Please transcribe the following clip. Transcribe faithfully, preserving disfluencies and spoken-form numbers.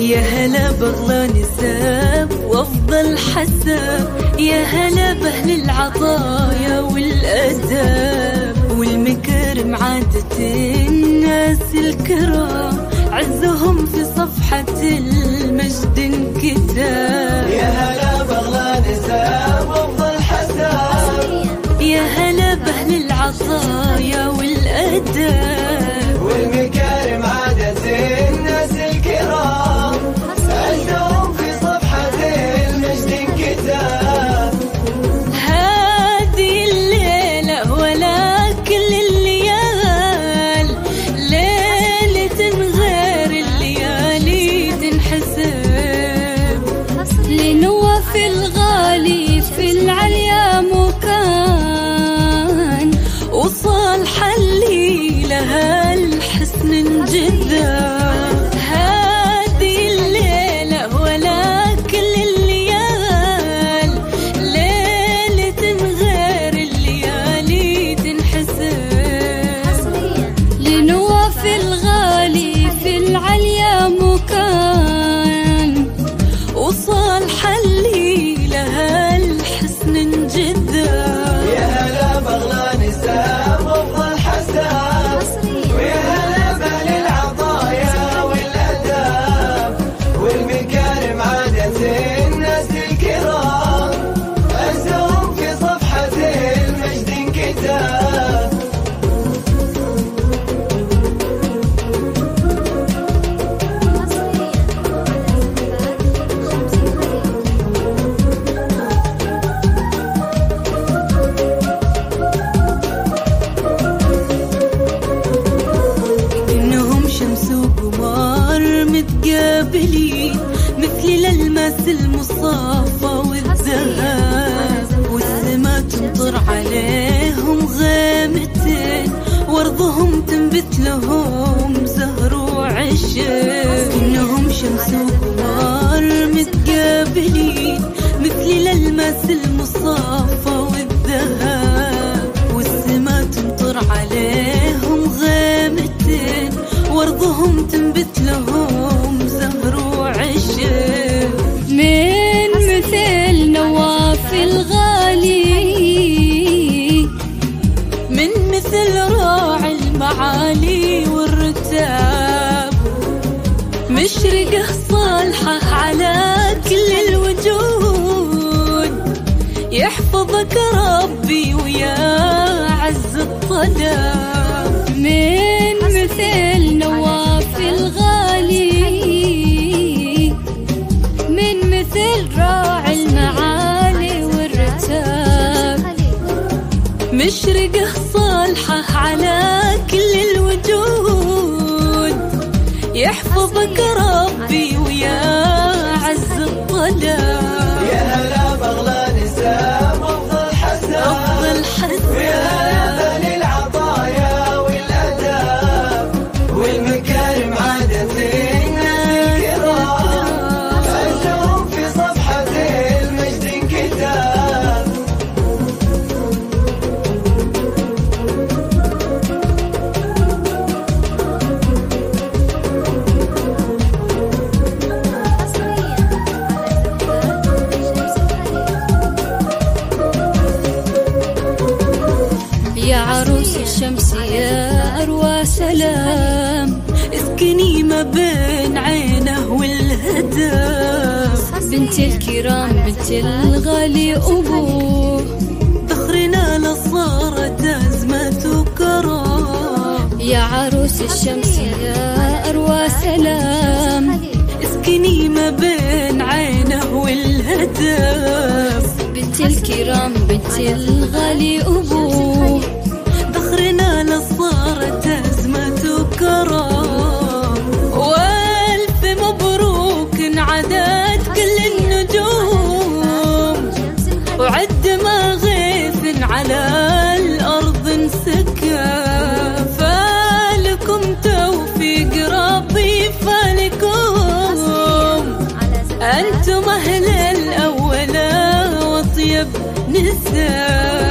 يا هلا بغلا نساب وافضل حساب، يا هلا باهل العطايا والاداب والمكارم عادة الناس الكرام، عزهم في صفحة المجد انكتاب. يا هلا بغلا نساب وافضل حساب، يا هلا باهل العطايا والاداب والمكارم عادة الناس الكرام، عزهم في صفحة المجد انكتاب. هذه الليلة ولا كل الليال، ليلة غير الليالي تنحسب، لنوف الغالي في العليا مكان، وصالح الليلة هالحسن انجذاب. هذه الليلة ولا كل الليال، ليلة غير الليالي تنحسب، لنوف الغالي في العليا مكان، وصالح الليلة هالحسن انجذاب. يا هلا بغلا نساب وافضل حساب، ويا هلا باهل العطايا والاداب والمكارم عادة الناس الكرام، عزهم في صفحة المجد انكتاب. متقابلين مثل الألماس المصافى والذهب، والسما تمطر عليهم غامتين، وارضهم تنبت لهم زهر وعشب. إنهم شمس وقمر متقابلين مثل الألماس المصافى والذهب، والسما تمطر عليهم غامتين، وارضهم تنبت لهم زهر وعشب. من مثل نواف الغالي، من مثل راعي المعالي والرتاب، مشرقه صالحه على كل الوجود، يحفظك ربي ويا عز الطلب. من مثل نواف الغالي، من مثل راعي المعالي والرتاب، مشرقه صالحه على كل الوجود، يحفظك ربي ويا عز الطلب. يا هلا بغلا نساب وافضل حساب، أفضل حساب، ويا هلا باهل العطايا والاداب والمكارم عادة الناس الكرام، عزهم في صفحة المجد انكتاب. يا عروس الشمس يا أروى سلام، اسكني ما بين عينه والهدف، بنت الكرام بنت الغالي أبوه، ذخرنا لصارت أزمة وكرام. يا عروس الشمس يا أروى سلام، اسكني ما بين عينه والهدف، بنت الكرام بنت الغالي أبوه، ذخرنا لصارت أزمة وكرام. والف مبروك انعدت كل النجوم، وعد ما غيث على الأرض انسكى، فالكم توفيق ربي فالكم، أنتم أهل الأول وطيب نساء.